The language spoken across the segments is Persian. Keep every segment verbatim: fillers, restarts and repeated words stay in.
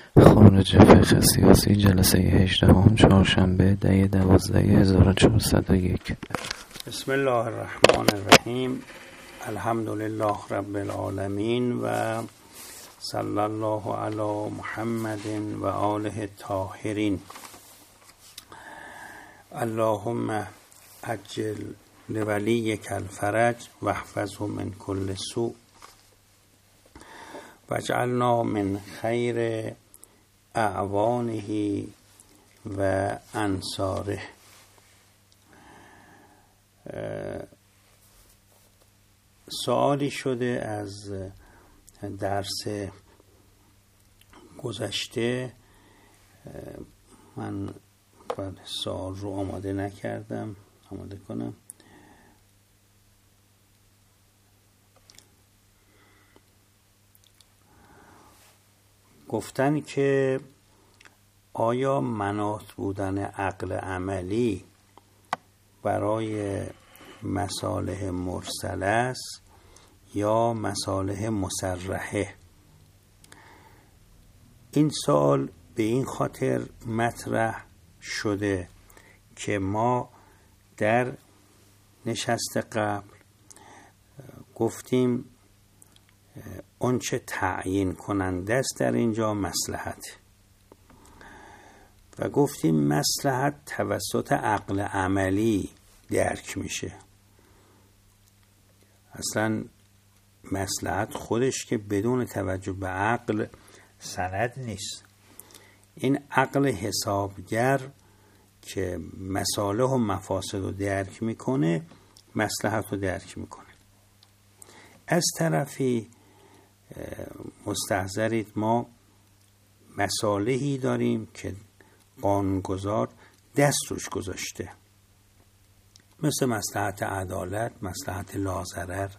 خارج فقه سیاسی جلسه هجدهم چهارشنبه ده دوازده هزار و چهارصد و یک. بسم الله الرحمن الرحیم. الحمد لله رب العالمین و صلی الله علی محمد و آله الطاهرین. اللهم عجل لولیک الفرج واحفظه من کل سوء واجعلنا من خیر اعوانه و انصاره. سوالی شده از درس گذشته، من باید سوال رو آماده نکردم، آماده کنم. گفتن که آیا مناط بودن عقل عملی برای مصالح مرسله است یا مصالح مصرحه؟ این سوال به این خاطر مطرح شده که ما در نشست قبل گفتیم اون چه تعیین کننده است در اینجا مصلحت، و گفتیم مصلحت توسط عقل عملی درک میشه. اصلا مصلحت خودش که بدون توجه به عقل سند نیست. این عقل حسابگر که مصالح و مفاسد رو درک میکنه، مصلحت رو درک میکنه. از طرفی مستحضرید ما مصالحی داریم که قانونگذار دست روش گذاشته، مثل مصلحت عدالت، مصلحت لاضرر.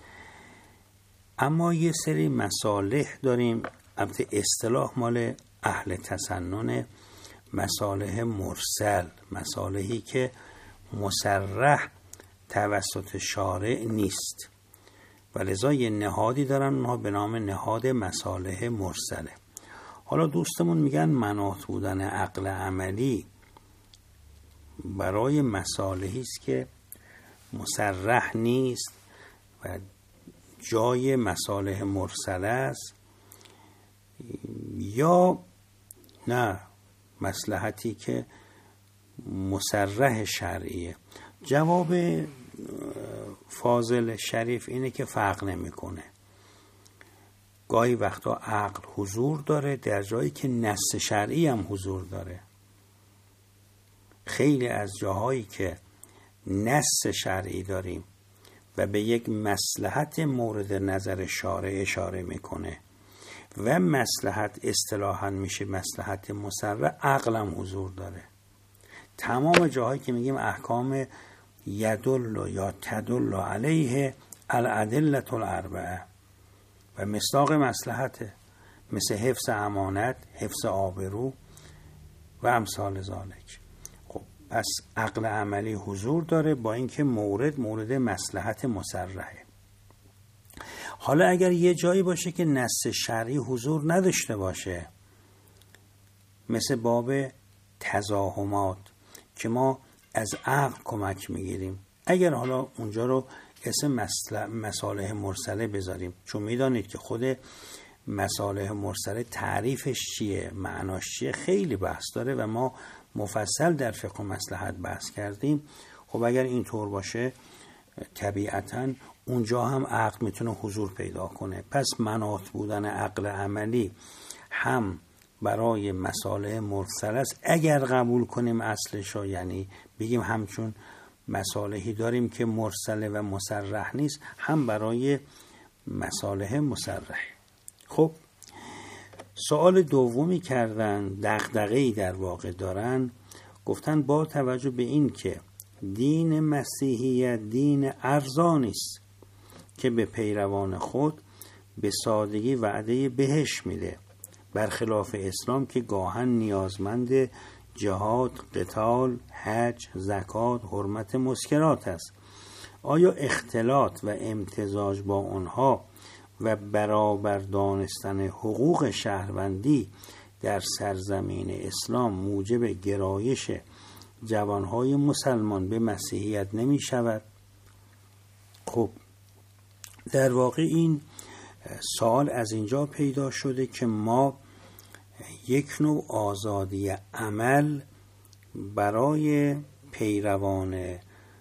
اما یه سری مصالح داریم، البته اصطلاح مال اهل تسنن، مصالح مرسل، مصالحی که مصرح توسط شارع نیست و لذا یه نهادی دارن اونها به نام نهاد مصالح مرسله. حالا دوستمون میگن مناط بودن عقل عملی برای مصالحی است که مصرح نیست و جای مصالح مرسله است، یا نه مصلحتی که مصرح شرعیه. جواب فاضل شریف اینه که فرق نمیکنه. گاهی وقتا عقل حضور داره در جایی که نص شرعی هم حضور داره. خیلی از جاهایی که نص شرعی داریم و به یک مصلحت مورد نظر شارع اشاره میکنه و مصلحت اصطلاحاً میشه مصلحت مصرح، عقل هم حضور داره. تمام جاهایی که میگیم احکام یدل یا تدل علیه الادله الاربعه و مصداق مصلحته، مثل حفظ امانت، حفظ آبرو و امثال ذالک. خب پس عقل عملی حضور داره، با اینکه مورد مورد مصلحت مصرحه. حالا اگر یه جایی باشه که نص شرعی حضور نداشته باشه، مثل باب تزاحمات که ما از عقل کمک میگیریم، اگر حالا اونجا رو اسم مصالح مرسله بذاریم، چون میدانید که خود مصالح مرسله تعریفش چیه، معناش چیه، خیلی بحث داره و ما مفصل در فقه و مصلحت بحث کردیم. خب اگر اینطور باشه طبیعتاً اونجا هم عقل میتونه حضور پیدا کنه. پس مناط بودن عقل عملی هم برای مصالح مرسله است اگر قبول کنیم اصلشو، یعنی بگیم همچون مصالحی داریم که مرسله و مصرح نیست، هم برای مصالح مصرح. خب سوال دومی کردن، دغدغه‌ای در واقع دارن، گفتن با توجه به این که دین مسیحیت دین ارزانی است که به پیروان خود به سادگی وعده بهشت میده، برخلاف اسلام که گاهن نیازمند جهاد، قتال، حج، زکات، حرمت مسکرات است. آیا اختلاط و امتزاج با آنها و برابر دانستن حقوق شهروندی در سرزمین اسلام موجب گرایش جوانهای مسلمان به مسیحیت نمی شود؟ خب در واقع این سوال از اینجا پیدا شده که ما یک نوع آزادی عمل برای پیروان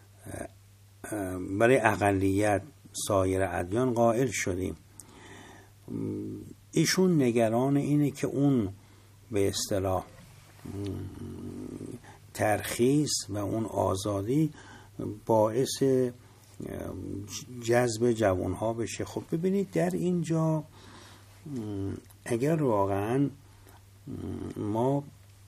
برای اقلیت سایر ادیان قائل شدیم. ایشون نگران اینه که اون به اصطلاح ترخیص و اون آزادی باعث جذب جوانها بشه. خب ببینید در اینجا اگر واقعا ما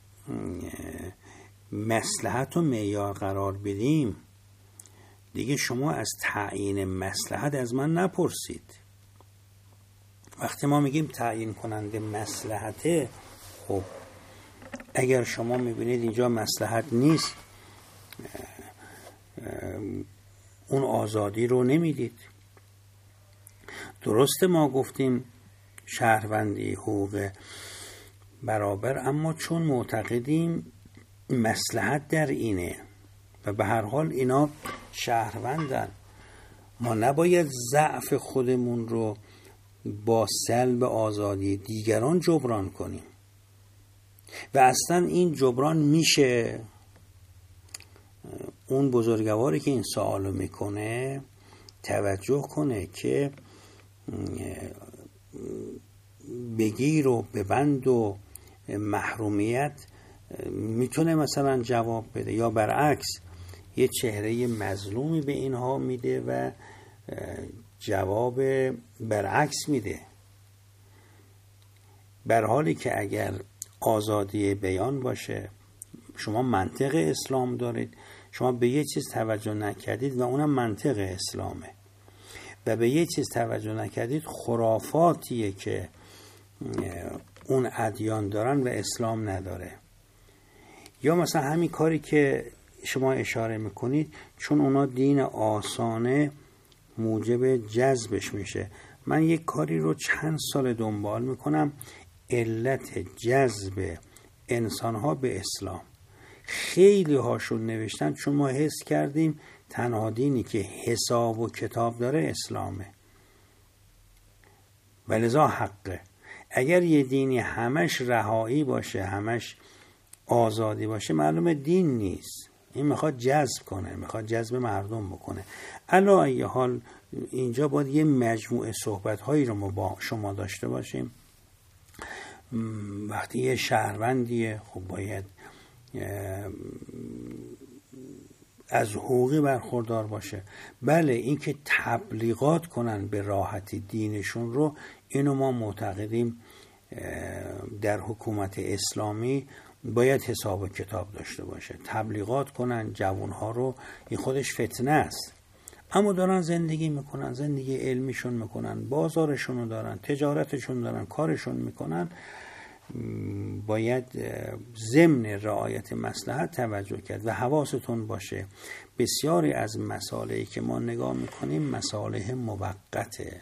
مصلحت و معیار قرار بدیم، دیگه شما از تعیین مصلحت از من نپرسید. وقتی ما میگیم تعیین کننده مصلحته، خب اگر شما میبینید اینجا مصلحت نیست، اون آزادی رو نمیدید. درسته ما گفتیم شهروندی حقوق برابر، اما چون معتقدیم مصلحت در اینه و به هر حال اینا شهروندن، ما نباید ضعف خودمون رو با سلب آزادی دیگران جبران کنیم. و اصلا این جبران میشه؟ اون بزرگواری که این سوالو میکنه توجه کنه که بگیر و ببند و محرومیت میتونه مثلا جواب بده، یا برعکس یه چهره مظلومی به اینها میده و جواب برعکس میده. بر حالی که اگر آزادی بیان باشه، شما منطق اسلام دارید، شما به یه چیز توجه نکردید و اونم منطق اسلامه، و به یه چیز توجه نکردید خرافاتیه که اون ادیان دارن و اسلام نداره. یا مثلا همین کاری که شما اشاره میکنید، چون اونا دین آسانه موجب جذبش میشه. من یک کاری رو چند سال دنبال میکنم، علت جذب انسانها به اسلام. خیلی هاشون نوشتن چون ما حس کردیم تنها دینی که حساب و کتاب داره اسلامه، و لذا حقه. اگر یه دینی همش رهایی باشه، همش آزادی باشه، معلومه دین نیست. این میخواد جذب کنه، میخواد جذب مردم بکنه. علی ای حال اینجا باید یه مجموعه صحبت هایی رو ما با شما داشته باشیم. وقتی یه شهروندیه، خب باید از حقوقی برخوردار باشه. بله، این که تبلیغات کنن به راحتی دینشون رو، اینو ما معتقدیم در حکومت اسلامی باید حساب و کتاب داشته باشه. تبلیغات کنن جوانها رو، این خودش فتنه است. اما دارن زندگی میکنن، زندگی علمیشون میکنن، بازارشون رو دارن، تجارتشون دارن، کارشون میکنن. باید ضمن رعایت مصلحت توجه کرد. و حواستون باشه بسیاری از مسائلی که ما نگاه میکنیم مصالح موقته.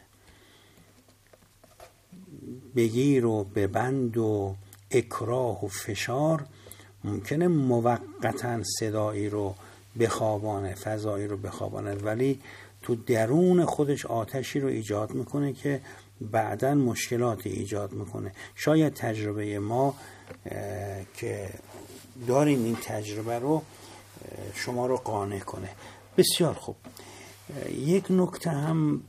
بگیر و ببند و اکراه و فشار ممکنه موقتاً صدایی رو بخوابانه، فضایی رو بخوابانه، ولی تو درون خودش آتشی رو ایجاد میکنه که بعداً مشکلاتی ایجاد میکنه. شاید تجربه ما که داریم این تجربه رو شما رو قانع کنه. بسیار خوب. یک نکته هم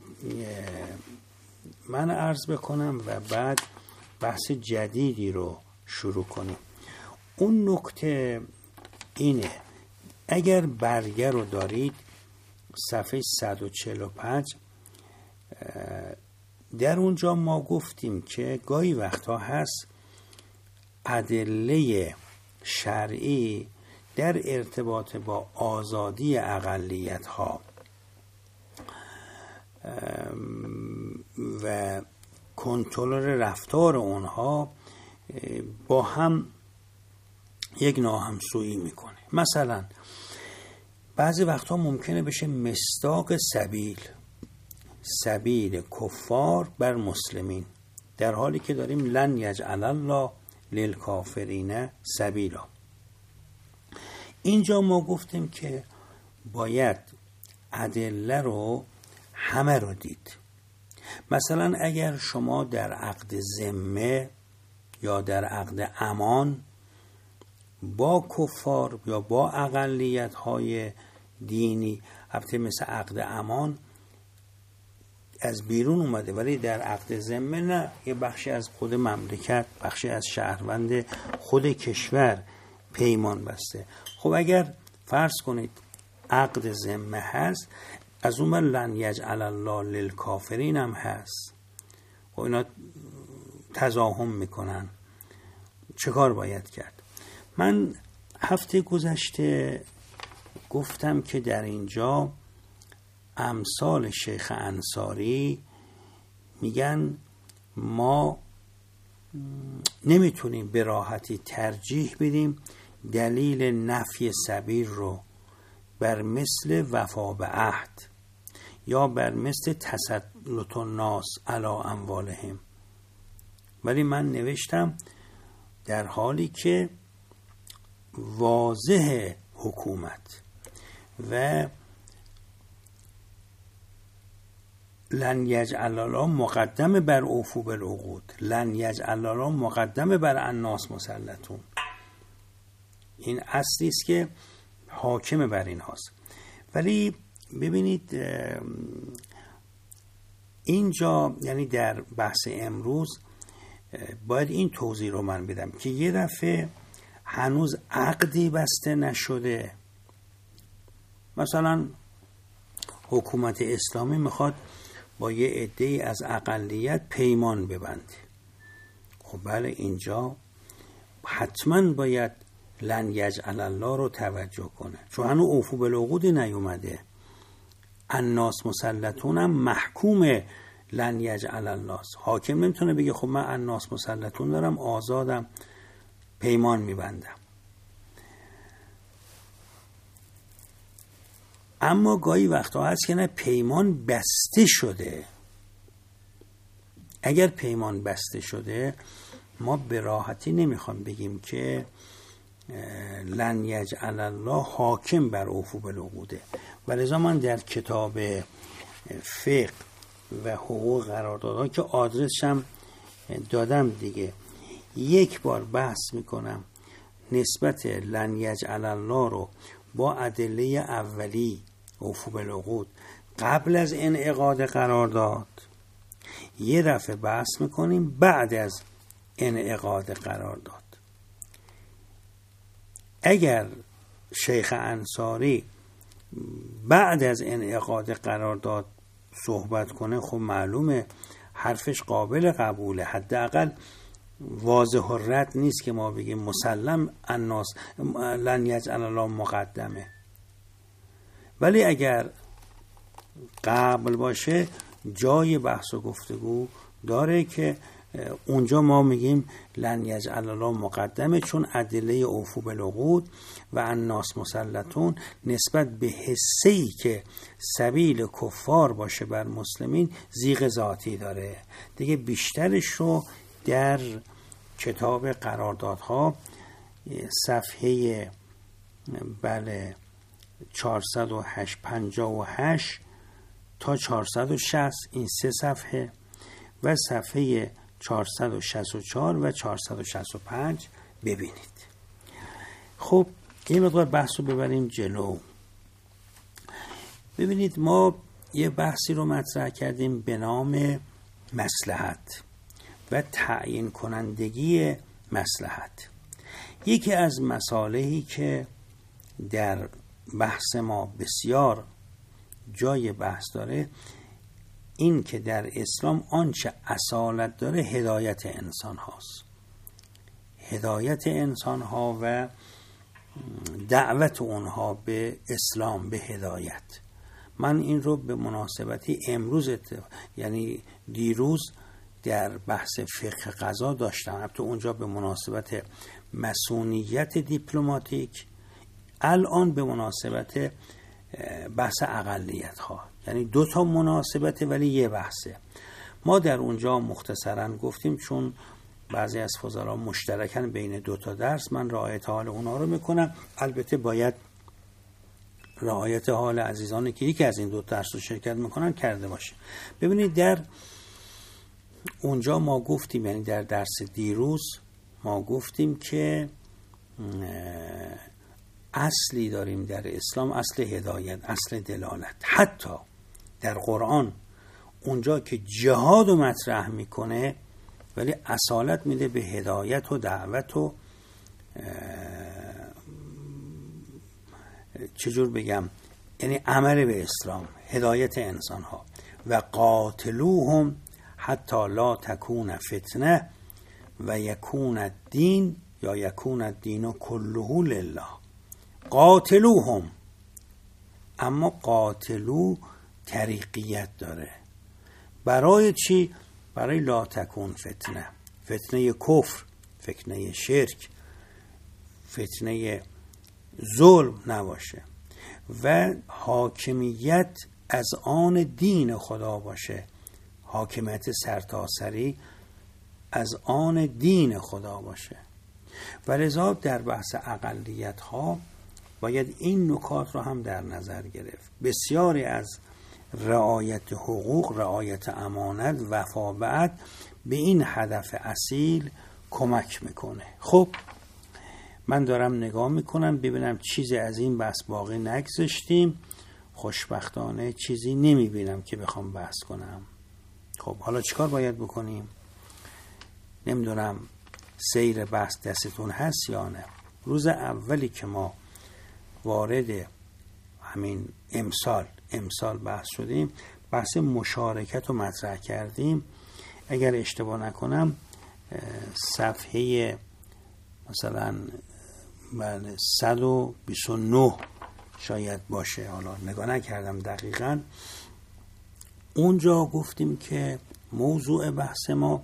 من عرض بکنم و بعد بحث جدیدی رو شروع کنیم. اون نکته اینه، اگر برگه رو دارید صفحه صد و چهل و پنج، در اونجا ما گفتیم که گاهی وقتا هست ادله شرعی در ارتباط با آزادی اقلیت ها و کنترل رفتار اونها با هم یک ناهمسویی میکنه. مثلا بعضی وقتا ممکنه بشه مصداق سبیل سبیل کفار بر مسلمین، در حالی که داریم لن یجعل الله للکافرین سبیلا. اینجا ما گفتیم که باید ادله رو همه رو دید. مثلا اگر شما در عقد ذمه یا در عقد امان با کفار یا با اقلیت های دینی، البته مثل عقد امان از بیرون اومده ولی در عقد ذمه نه، یه بخشی از خود مملکت، بخشی از شهروند خود کشور پیمان بسته. خب اگر فرض کنید عقد ذمه هست، از اون لن یجعل الله للکافرین هم هست و اینا تضاهم میکنن، چه کار باید کرد؟ من هفته گذشته گفتم که در اینجا امثال شیخ انصاری میگن ما نمیتونیم به راحتی ترجیح بدیم دلیل نفی سبیل رو بر مثل وفا به عهد یا بر مثل تسلط الناس علی اموالهم، ولی من نوشتم در حالی که واضح حکومت و لن یجعل الله مقدم بر اوفو بالعقود، لن یجعل الله مقدم بر الناس مسلطون، این اصلی است که حاکم بر این هاست. ولی ببینید اینجا یعنی در بحث امروز باید این توضیح رو من بدم که یه دفعه هنوز عقدی بسته نشده، مثلا حکومت اسلامی میخواد با یه عده‌ای از اقلیت پیمان ببنده، خب بله اینجا حتما باید لن یجعل الله رو توجه کنه، چون هنوز اوفو بالعقودی نیومده. الناس مسلطون هم محکوم لن یجعل الله، حاکم نمیتونه بگه خب من الناس مسلطون دارم آزادم پیمان میبندم. اما گاهی وقتا هست که نه پیمان بسته شده. اگر پیمان بسته شده ما به راحتی نمیخوام بگیم که لن یجعل الله حاکم بر اوفو بالعقوده. ولذا من در کتاب فقه و حقوق قراردادها که آدرسشم دادم دیگه، یک بار بحث میکنم نسبت لن یجعل الله رو با ادله اولی اوفو بالعقود قبل از انعقاد قرارداد، یه دفعه بحث میکنیم بعد از انعقاد قرارداد. اگر شیخ انصاری بعد از انعقاد قرارداد صحبت کنه خب معلومه حرفش قابل قبوله، حداقل واضح و رد نیست که ما بگیم مسلم الناس لن یجعل الله مقدمه. ولی اگر قبل باشه جای بحث و گفتگو داره که اونجا ما میگیم لن یجعل الله مقدمه، چون ادله اوفو بالعقود و الناس مسلطون نسبت به حسه‌ای که سبیل کفار باشه بر مسلمین زیغ ذاتی داره دیگه. بیشترش رو در کتاب قراردادها صفحه بله چهارصد و پنجاه و هشت تا چهارصد و شصت، این سه صفحه و صفحه چهارصد و شصت و چهار و چهارصد و شصت و پنج ببینید. خب یه مقدار بحث رو ببریم جلو. ببینید ما یه بحثی رو مطرح کردیم به نام مصلحت و تعیین کنندگی مصلحت. یکی از مصالحی که در بحث ما بسیار جای بحث داره این که در اسلام آنچه اصالت داره هدایت انسان هاست، هدایت انسان ها و دعوت اونها به اسلام، به هدایت. من این رو به مناسبتی امروز یعنی دیروز در بحث فقه قضا داشتم، البته اونجا به مناسبت مسئولیت دیپلماتیک، الان به مناسبت بحث اقلیت ها، یعنی دو تا مناسبته ولی یه بحثه. ما در اونجا مختصرا گفتیم چون بعضی از فضلا مشترکن بین دو تا درس، من رعایت حال اونا رو میکنم. البته باید رعایت حال عزیزانی که یکی از این دو درس رو شرکت میکنن کرده باشه. ببینید در اونجا ما گفتیم، یعنی در درس دیروز ما گفتیم که اصلی داریم در اسلام، اصل هدایت، اصل دلالت. حتی در قرآن اونجا که جهاد رو مطرح میکنه ولی اصالت میده به هدایت و دعوت و چجور بگم، یعنی عمل به اسلام، هدایت انسان ها. و قاتلوهم حتی لا تکون فتنه و یکون الدین یا یکون الدین کله لله. قاتلوهم، اما قاتلو طریقیت داره. برای چی؟ برای لا تکون فتنه، فتنه کفر، فتنه شرک، فتنه ظلم نباشه و حاکمیت از آن دین خدا باشه، حاکمیت سرتاسری از آن دین خدا باشه. و لذا در بحث اقلیت ها باید این نکات رو هم در نظر گرفت. بسیاری از رعایت حقوق، رعایت امانت، وفا به عهد به این هدف اصیل کمک میکنه. خب من دارم نگاه میکنم ببینم چیزی از این بحث باقی نگذاشتیم. خوشبختانه چیزی نمیبینم که بخوام بحث کنم. خب حالا چیکار باید بکنیم؟ نمیدونم سیر بحث دستتون هست یا نه. روز اولی که ما وارد همین امسال امسال بحث شدیم، بحث مشارکت رو مطرح کردیم. اگر اشتباه نکنم صفحه مثلا صد و بیست و نه شاید باشه، حالا نگاه نکردم دقیقاً. اونجا گفتیم که موضوع بحث ما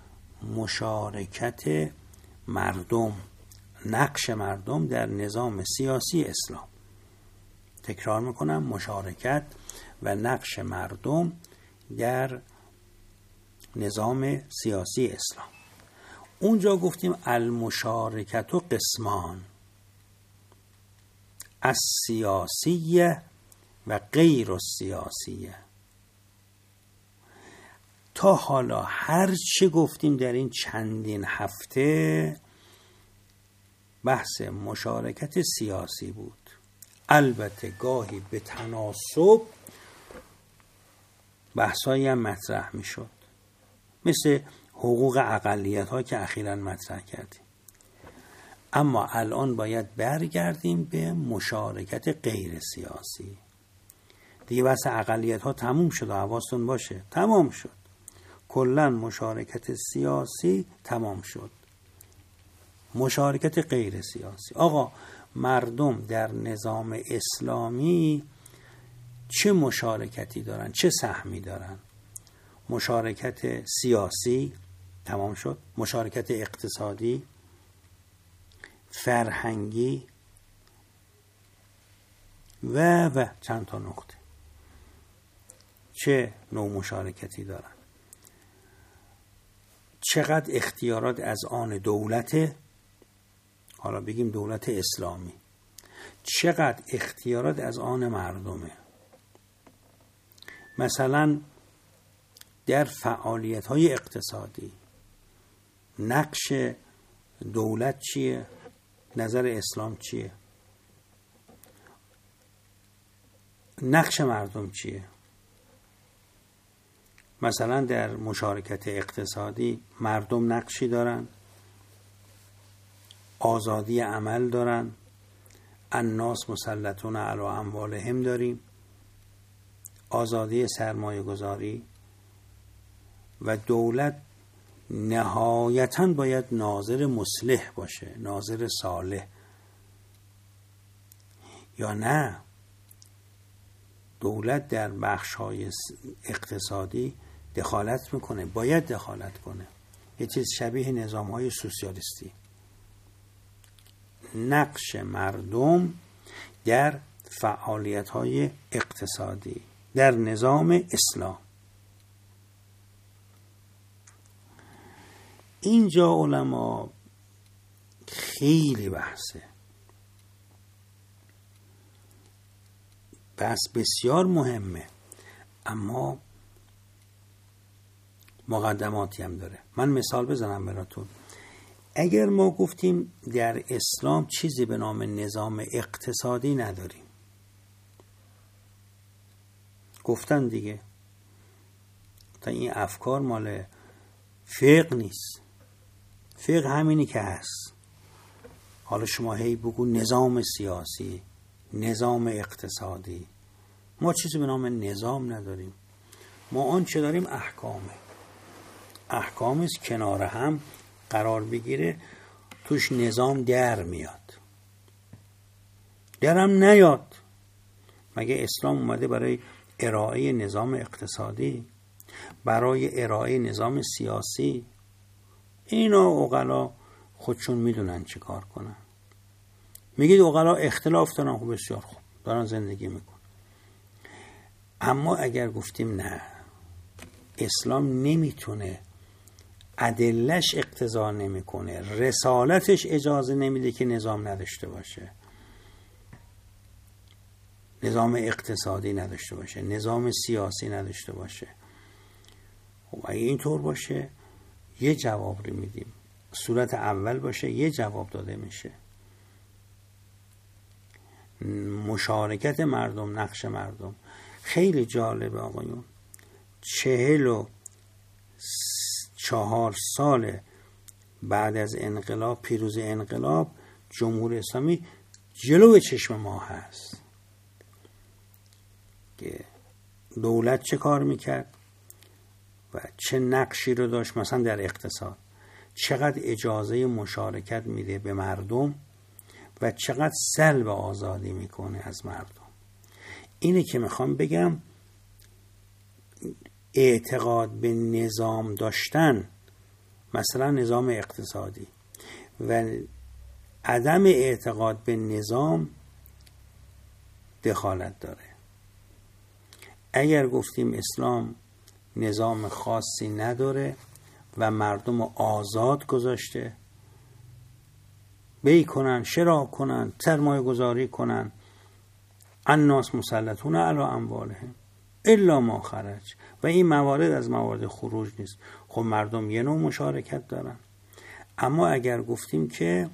مشارکت مردم، نقش مردم در نظام سیاسی اسلام. تکرار میکنم، مشارکت و نقش مردم در نظام سیاسی اسلام. اونجا گفتیم المشارکت و قسمان، از سیاسیه و غیر السیاسیه. تا حالا هر چه گفتیم در این چندین هفته بحث مشارکت سیاسی بود. البته گاهی به تناسب بحثایی هم مطرح می شد، مثل حقوق اقلیت ها که اخیراً مطرح کردیم. اما الان باید برگردیم به مشارکت غیر سیاسی. دیگه بحث اقلیت ها تموم شد، حواستون باشه، تمام شد. کلاً مشارکت سیاسی تمام شد. مشارکت غیر سیاسی. آقا مردم در نظام اسلامی چه مشارکتی دارن، چه سهمی دارن؟ مشارکت سیاسی تمام شد، مشارکت اقتصادی، فرهنگی و و چند تا نقطه. چه نوع مشارکتی دارن؟ چقدر اختیارات از آن دولت، حالا بگیم دولت اسلامی، چقدر اختیارات از آن مردمه؟ مثلا در فعالیت های اقتصادی نقش دولت چیه؟ نظر اسلام چیه؟ نقش مردم چیه؟ مثلا در مشارکت اقتصادی مردم نقشی دارن، آزادی عمل دارن، الناس مسلطون علی اموالهم داریم، آزادی سرمایه گذاری، و دولت نهایتاً باید ناظر مصلح باشه، ناظر صالح. یا نه دولت در بخش‌های اقتصادی دخالت میکنه، باید دخالت کنه، یه چیز شبیه نظام‌های سوسیالیستی. نقش مردم در فعالیت‌های اقتصادی در نظام اسلام. اینجا علما خیلی بحثه، بحث بسیار مهمه، اما مقدماتی هم داره. من مثال بزنم براتون. اگر ما گفتیم در اسلام چیزی به نام نظام اقتصادی نداریم، گفتن دیگه تا این افکار مال فقه نیست، فقه همینی که هست. حالا شما هی بگو نظام سیاسی، نظام اقتصادی، ما چیزی به نام نظام نداریم. ما آنچه داریم احکامه، احکام است کنار هم قرار بگیره، توش نظام در میاد. درم نیاد، مگه اسلام اومده برای ارائه نظام اقتصادی، برای ارائه نظام سیاسی؟ اینا عقلا خودشون میدونن چه کار کنن. میگید عقلا اختلاف دارن، خب بسیار خوب، دارن زندگی میکنن. اما اگر گفتیم نه، اسلام نمیتونه، ادلش اقتضا نمیکنه، رسالتش اجازه نمیده که نظام نداشته باشه، نظام اقتصادی نداشته باشه، نظام سیاسی نداشته باشه، خب اگه اینطور باشه یه جواب رو میدیم، صورت اول باشه یه جواب داده میشه. مشارکت مردم، نقش مردم خیلی جالبه آقایون. چهل و چهار سال بعد از انقلاب، پیروز انقلاب، جمهوری اسلامی جلو چشم ما هست که دولت چه کار میکرد و چه نقشی رو داشت. مثلا در اقتصاد چقدر اجازه مشارکت میده به مردم و چقدر سلب آزادی میکنه از مردم. اینه که میخوام بگم اعتقاد به نظام داشتن، مثلا نظام اقتصادی، و عدم اعتقاد به نظام دخالت داره. اگر گفتیم اسلام نظام خاصی نداره و مردم آزاد گذاشته، بی کنن، شراء کنن، سرمایه گذاری کنن، الناس مسلطون علی اموالهم الا ما خرج، و این موارد از موارد خروج نیست، خب مردم یه نوع مشارکت دارن. اما اگر گفتیم که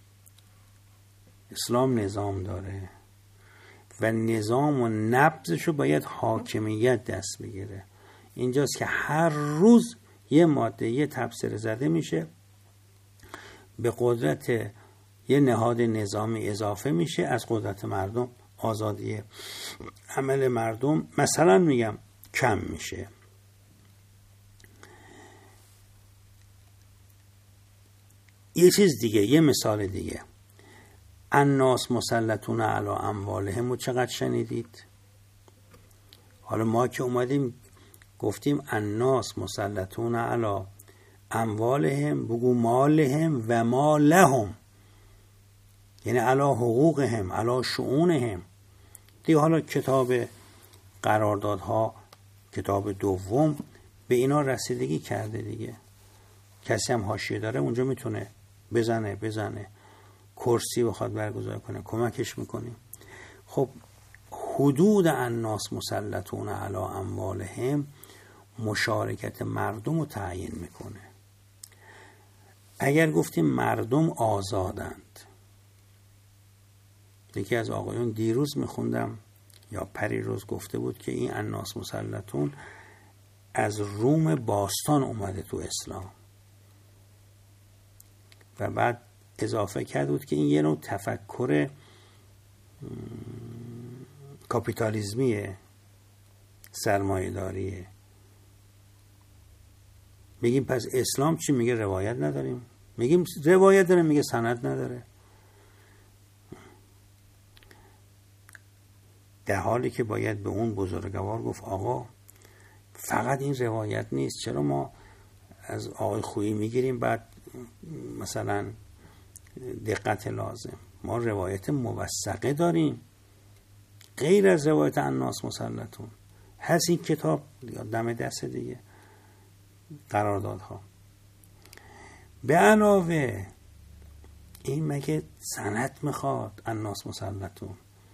اسلام نظام داره و نظام و نبضشو باید حاکمیت دست بگیره، اینجاست که هر روز یه ماده، یه تبصره زده میشه، به قدرت یه نهاد نظامی اضافه میشه، از قدرت مردم، آزادی عمل مردم مثلا میگم کم میشه. یه چیز دیگه، یه مثال دیگه، الناس مسلطون علی اموالهم رو چقدر شنیدید؟ حالا ما که اومدیم گفتیم الناس مسلطون علی اموالهم، بگو مالهم و ما لهم، یعنی علی حقوقهم، علی شؤونهم دیگه. حالا کتاب قراردادها، کتاب دوم، به اینا رسیدگی کرده دیگه. کسی هم حاشیه داره اونجا میتونه بزنه بزنه کرسی بخواد برگزار کنه، کمکش میکنیم. خب حدود الناس مسلطون علی اموالهم مشارکت مردم رو تعیین میکنه. اگر گفتیم مردم آزادند، یکی از آقایون دیروز میخوندم یا پریروز گفته بود که این الناس مسلطون از روم باستان اومده تو اسلام، و بعد اضافه کرده بود که این یه نوع تفکر کاپیتالیزمیه، سرمایه‌داریه. میگیم پس اسلام چی میگه؟ روایت نداریم. میگیم روایت داره، میگه سند نداره، در حالی که باید به اون بزرگوار گفت آقا فقط این روایت نیست، چرا ما از آقای خویی میگیریم بعد مثلا دقت لازم؟ ما روایت موثقه داریم غیر از روایت الناس مسلطون. هست این کتاب دم دست دیگه، قراردادها. به علاوه این مگه سند میخواد؟ الناس مسلطون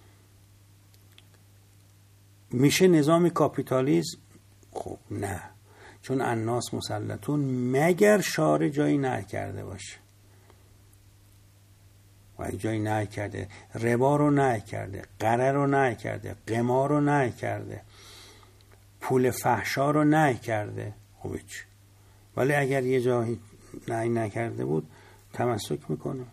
میشه نظام کاپیتالیسم؟ خب نه، چون الناس مسلطون مگر شارع جایی نه کرده باشه. و جایی نه کرده، ربا رو نه کرده، قرار رو نه کرده، قمار رو نه کرده، پول فحشا رو نه کرده. خب چی؟ ولی اگر یه جایی نه نکرده بود تمسک میکنه.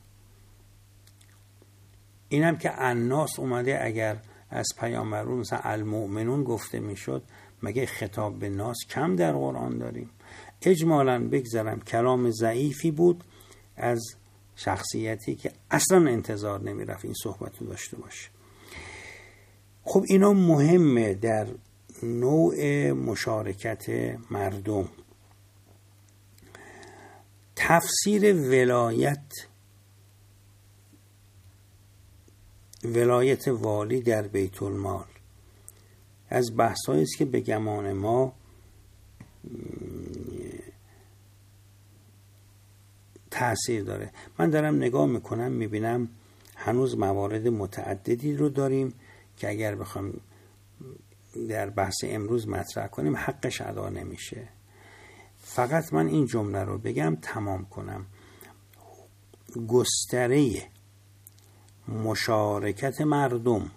اینم که الناس اومده، اگر از پیامبرون مثلا المؤمنون گفته میشد، مگه خطاب به ناس کم در قرآن داریم؟ اجمالاً بگذارم کلام ضعیفی بود از شخصیتی که اصلا انتظار نمیرفت این صحبت رو داشته باشه. خب اینا مهمه در نوع مشارکت مردم. تفسیر ولایت ولایت والی در بیت المال از بحثایی است که به گمان ما تأثیر داره. من دارم نگاه میکنم میبینم هنوز موارد متعددی رو داریم که اگر بخوام در بحث امروز مطرح کنیم حقش ادا نمیشه. فقط من این جمله رو بگم تمام کنم. گستره مشارکت مردم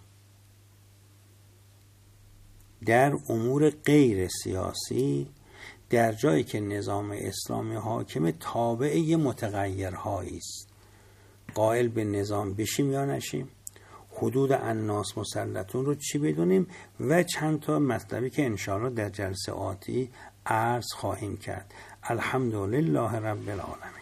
در امور غیر سیاسی در جایی که نظام اسلامی حاکمه تابع متغیرهایی است. قائل به نظام بشیم یا نشیم، حدود الناس مسلطون رو چی بدونیم و چند تا مطلبی که انشاءالله در جلسه آتی عرض خواهیم کرد. الحمدلله رب العالمین.